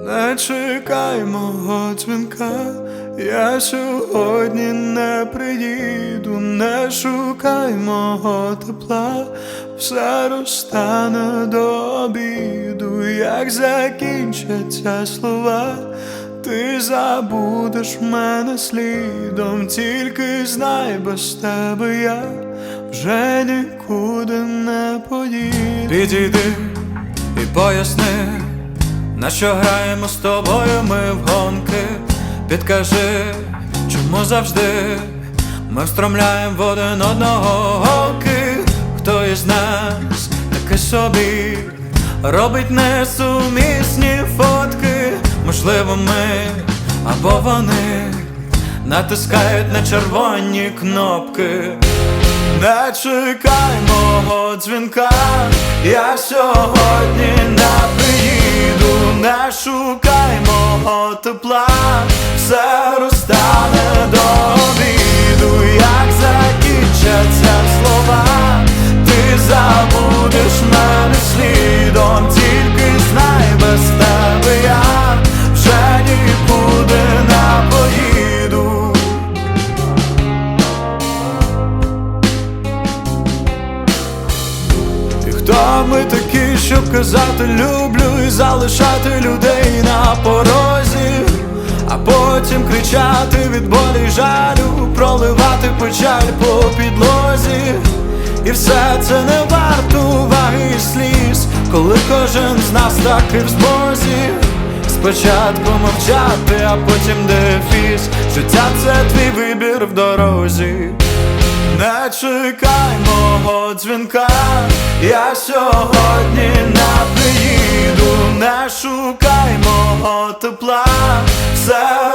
Не чекай мого дзвінка, я сьогодні не приїду. Не шукай мого тепла, все розтане до обіду. Як закінчаться слова, ти забудеш мене слідом. Тільки знай, без тебе я вже нікуди не поїду. Підійди і поясни, на що граємо з тобою ми в гонки. Підкажи, чому завжди ми встромляємо в один одного голки. Хто із нас таке собі робить несумісні фотки? Можливо ми або вони натискають на червоні кнопки. Не чекай мого дзвінка, я сьогодні не приїду. Не шукай мого тепла, все розтане до обіду. Як закінчаться слова, ти забудеш мене слідом. Тільки знай, без тебе я вже нікуди не поїду. Хто ми такі, щоб казати люблю і залишати людей на порозі, а потім кричати від болі й жалю, проливати печаль по підлозі. І все це не варто уваги і сліз, коли кожен з нас таки в змозі спочатку мовчати, а потім дефіс. Життя — це твій вибір в дорозі. Не чекай мого дзвінка, я сьогодні не приїду. Не шукай мого тепла, все